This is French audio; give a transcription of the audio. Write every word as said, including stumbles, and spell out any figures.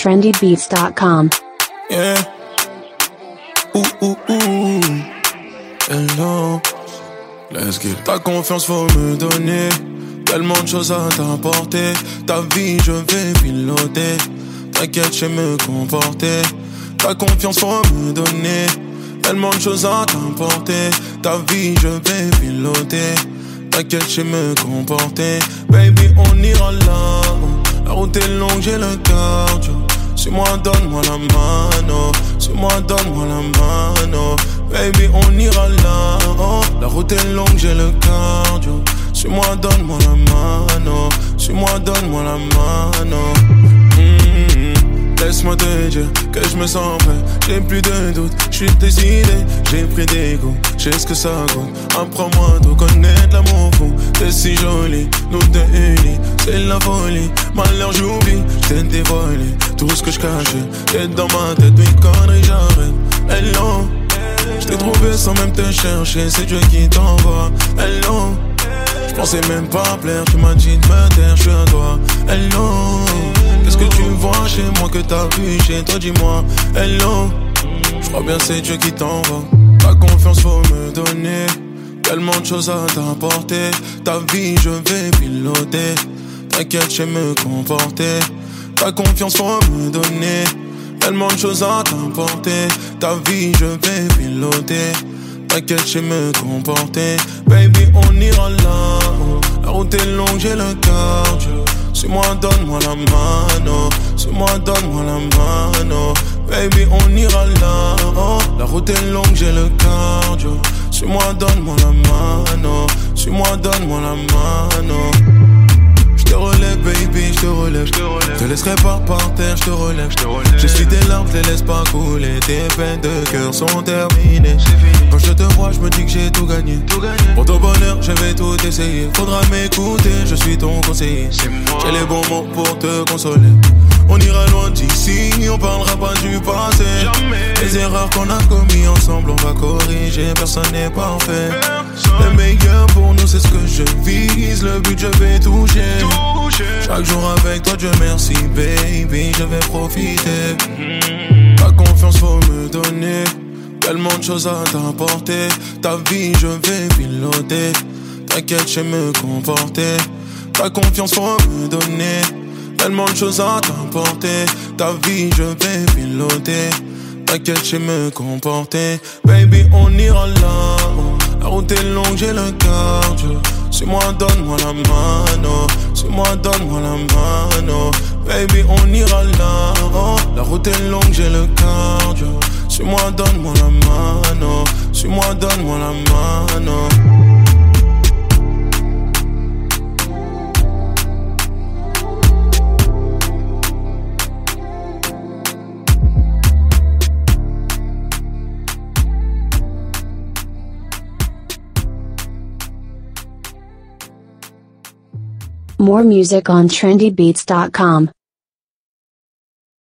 trendy beats dot com. Yeah. Ouh, ouh, ouh. Hello. Let's get it. Ta confiance, faut me donner. Tellement de choses à t'apporter. Ta vie, je vais piloter. T'inquiète, je sais me comporter. Ta confiance, faut me donner. Tellement de choses à t'apporter. Ta vie, je vais piloter. T'inquiète, je sais me comporter. Baby, on ira là. La route est longue, j'ai le cardio. Suis-moi, donne-moi la mano. Suis-moi, donne-moi la mano. Baby, on ira là. Oh, la route est longue, j'ai le cardio. Suis-moi, donne-moi la mano. Suis-moi, donne-moi la mano. Mmh, laisse-moi te dire que je me sens prêt. J'ai plus de doute, je suis décidé. J'ai pris des goûts, je sais ce que ça coûte. Apprends-moi à connaître l'amour fou. T'es si jolie, nous deux unis. C'est la folie, malheur j'oublie. J't'ai dévoilé tout ce que je cachais. T'es dans ma tête, oui conneries j'arrête. Hello, j't'ai trouvé sans même te chercher. C'est Dieu qui t'envoie. Hello, j'pensais même pas plaire. Tu m'as dit de me taire, j'suis à toi. Hello, qu'est-ce que tu vois chez moi que t'as vu chez toi, dis-moi. Hello, j'crois bien c'est Dieu qui t'envoie. Ta confiance faut me donner. Tellement de choses à t'apporter. Ta vie je vais piloter. T'inquiète, je sais me comporter. Ta confiance faut me donner. Tellement de choses à t'apporter. Ta vie je vais piloter. T'inquiète, je sais me comporter. Baby, on ira là. La route est longue, j'ai le cardio. Suis-moi, donne-moi la mano. Suis-moi, donne-moi la mano. Baby, on ira là. Oh, la route est longue, j'ai le cardio. Suis-moi, donne-moi la mano. Suis-moi, donne-moi la mano. Je te relève, baby, je te relève. Je te laisserai pas par terre, je te relève. Je suis tes larmes, je les laisse pas couler. Tes peines de cœur sont terminées. Quand je te vois, je me dis que j'ai tout gagné. Pour ton bonheur, je vais tout essayer. Faudra m'écouter, je suis ton conseiller. J'ai les bons mots pour te consoler. On ira loin d'ici, on parlera pas du passé. Jamais. Les erreurs qu'on a commis ensemble, on va corriger. Personne n'est parfait. Personne. Le meilleur pour nous, c'est ce que je vise. Le but, je vais toucher. toucher. Chaque jour avec toi, Dieu merci, baby, je vais profiter. Mm. Ta confiance, faut me donner. Tellement de choses à t'apporter. Ta vie, je vais piloter. T'inquiète, je sais me comporter. Ta confiance, faut me donner. Tellement de choses à t'apporter. Ta vie, je vais piloter. T'inquiète, je sais me comporter. Baby, on ira là. La route est longue, j'ai le cardio. Suis-moi, donne-moi la mano. Suis-moi, donne-moi la mano. Baby, on ira là. Oh, la route est longue, j'ai le cardio. Suis-moi, donne-moi la mano. Suis-moi, donne-moi la mano. More music on trendy beats dot com.